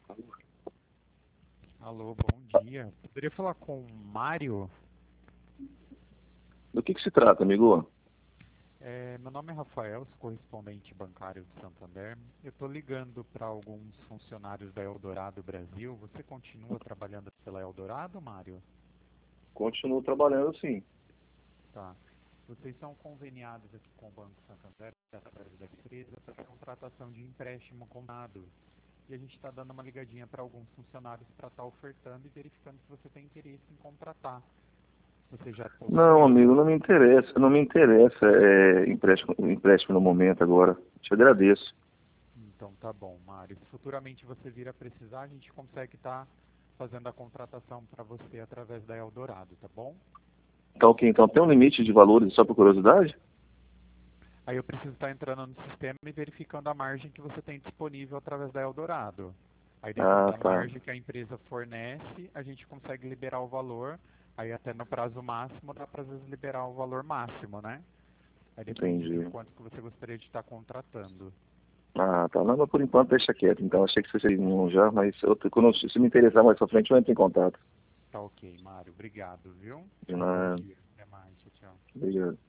Alô, bom dia. Poderia falar com o Mário? Do que se trata, amigo? Meu nome é Rafael, sou correspondente bancário do Santander. Eu estou ligando para alguns funcionários da Eldorado Brasil. Você continua trabalhando pela Eldorado, Mário? Continuo trabalhando, sim. Tá. Vocês são conveniados aqui com o Banco Santander, através da empresa, para contratação de empréstimo combinado. E a gente está dando uma ligadinha para alguns funcionários para estar ofertando e verificando se você tem interesse em contratar. Você já Não, possui amigo, algum? não me interessa empréstimo no momento agora. Te agradeço. Então tá bom, Mário. Se futuramente você vir a precisar, a gente consegue estar fazendo a contratação para você através da Eldorado, tá bom? Tá ok, então tem um limite de valores só por curiosidade? Aí eu preciso estar entrando no sistema e verificando a margem que você tem disponível através da Eldorado. Aí dentro Ah, da tá. margem que a empresa fornece, a gente consegue liberar o valor. Aí até no prazo máximo dá para às vezes liberar o valor máximo, né? Aí depende de Entendi. quanto que você gostaria de estar contratando. Ah, tá. Não, mas por enquanto deixa quieto. Então achei que você seria um já, mas se me interessar mais pra frente, eu entro em contato. Tá ok, Mário. Obrigado, viu? De Tenha um bom nada. dia. Até mais. Tchau, tchau. Obrigado.